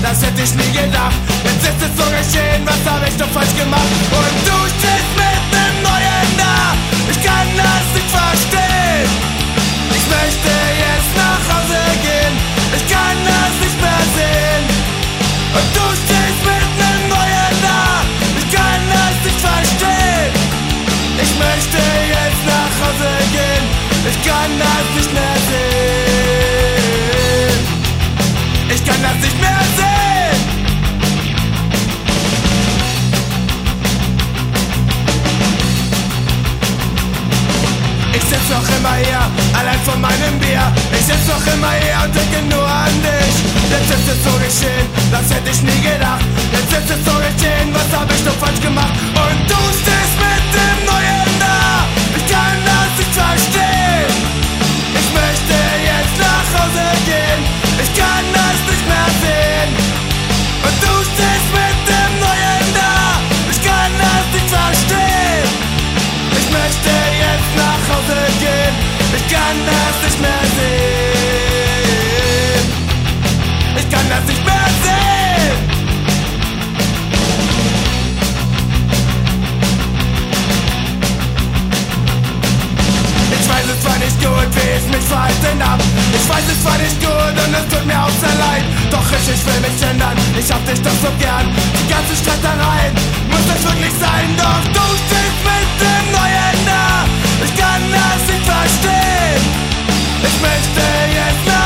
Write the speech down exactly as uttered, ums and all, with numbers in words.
das hätte ich nie gedacht. Jetzt ist es so geschehen, was hab ich doch falsch gemacht? Und du stehst mit nem Neuen da, ich kann das nicht verstehen. Ich möchte jetzt nach Hause gehen, ich kann das nicht mehr sehen. Und du stehst mit nem Neuen da, ich kann das nicht verstehen. Ich möchte jetzt nach Hause gehen, ich kann das nicht mehr sehen. Ich kann das nicht mehr sehen. Ich sitz noch immer hier, allein von meinem Bier. Ich sitz noch immer hier und denke nur an dich. Jetzt ist es so geschehen, das hätte ich nie gedacht. Jetzt ist es so geschehen, was hab ich doch falsch gemacht? Und du stehst mit dem Neuen da, ich kann das nicht verstehen. Ich möchte jetzt nach Hause gehen, ich kann das nicht mehr sehen. Und du stehst mit dem Neuen da, ich kann das nicht verstehen. Ich möchte jetzt nach Hause gehen, ich kann das nicht mehr sehen. Ich kann das nicht mehr sehen. Ich weiß es zwar nicht gut, wie ich mich verhalten hab. Ich weiß es zwar nicht gut und es tut mir auch sehr leid. Doch ich, ich will mich ändern, ich hab dich doch so gern. Die ganzen Streitereien, muss das wirklich sein? Doch du stehst mit dem Neuen da, ich kann das nicht verstehen. Ich möchte jetzt nach